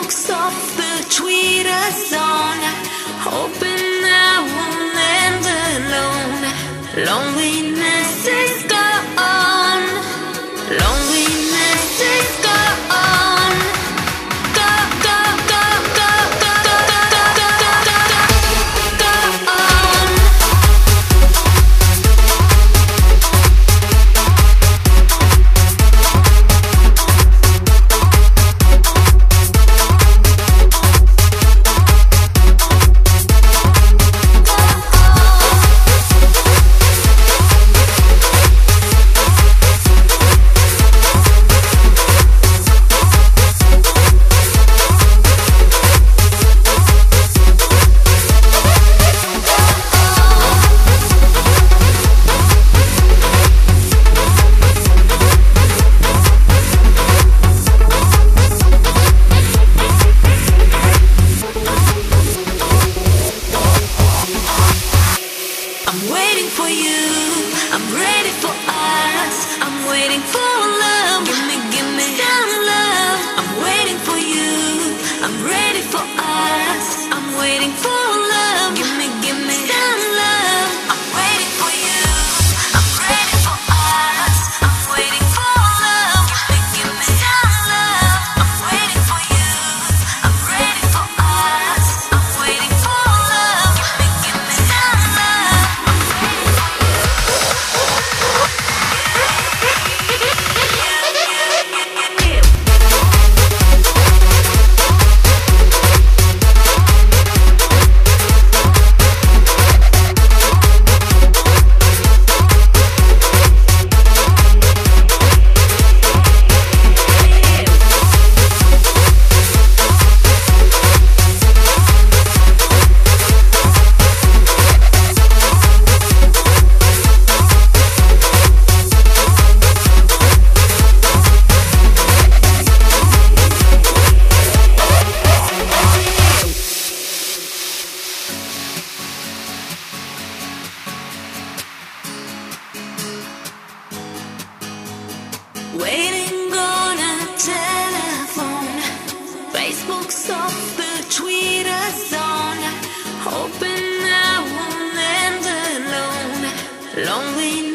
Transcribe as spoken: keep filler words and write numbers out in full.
Facebook's off the Twitter zone, hoping I won't end alone. Loneliness is gone. Loneliness is gone. Go, go, go, go, go, go, go, go, go, go, go, on. I'm waiting for you, I'm ready for us. I'm waiting for love, give me, give me some love. I'm waiting for you, I'm ready for us. I'm waiting for love, give me, give me some love. I'm waiting for you, I'm ready for us. I'm waiting for love, give me, give me some love. I'm waiting for you, I'm ready for us. I'm waiting for love, give me, give me some love. Waiting on a telephone, Facebook's off the Twitter zone, hoping I won't end alone. Lonely